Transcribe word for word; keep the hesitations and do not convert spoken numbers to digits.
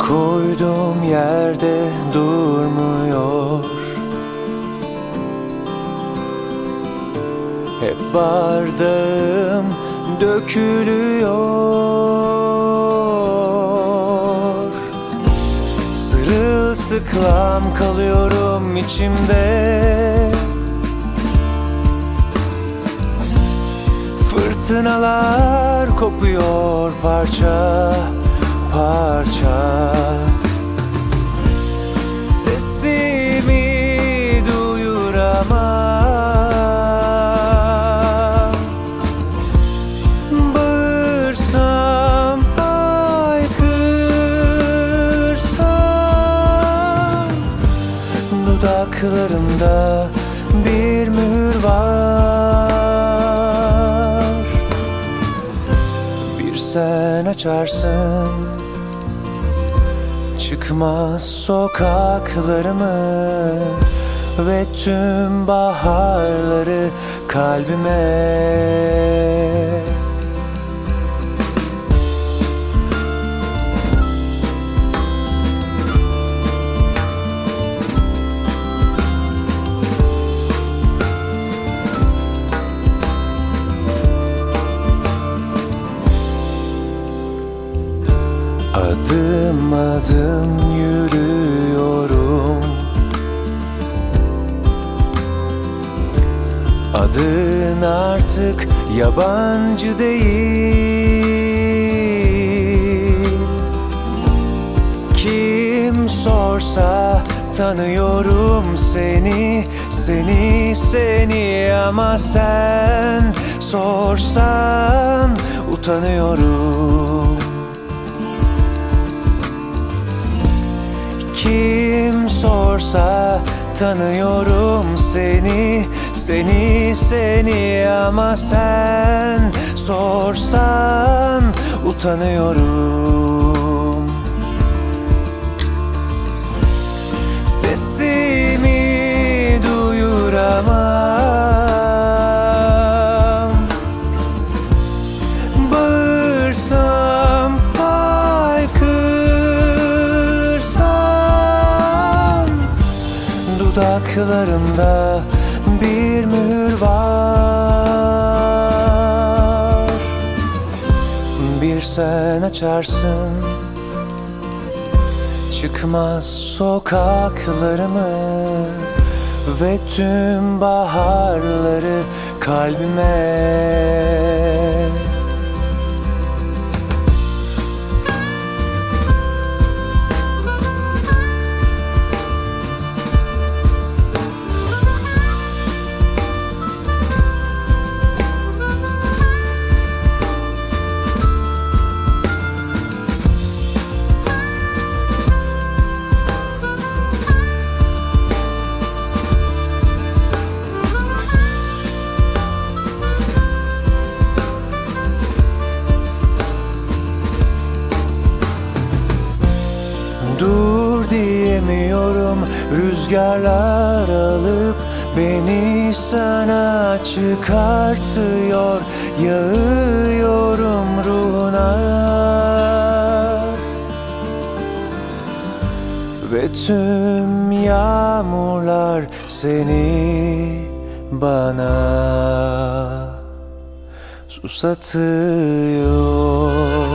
koyduğum yerde durmuyor. Hep bardağım dökülüyor. Sırılsıklam kalıyorum içimde. Fırtınalar kopuyor parça parça. Sesimi duyuramam. Bağırsam, haykırsam, dudaklarımda bir mühür var. Bir sen açarsın çıkmaz sokaklarımı ve tüm baharları kalbime. Adım adım yürüyorum. Adın artık yabancı değil. Kim sorsa tanıyorum seni, seni, seni. Ama sen sorsan utanıyorum. Kim sorsa tanıyorum seni, seni, seni. Ama sen sorsan utanıyorum. Sesimi duyuramam. Bağırsam, haykırsam, dudaklarımda bir mühür var. Bir sen açarsın çıkmaz sokaklarımı ve tüm baharları kalbime. Dur diyemiyorum, rüzgarlar alıp beni sana çıkartıyor. Yağıyorum ruhuna ve tüm yağmurlar seni bana susatıyor.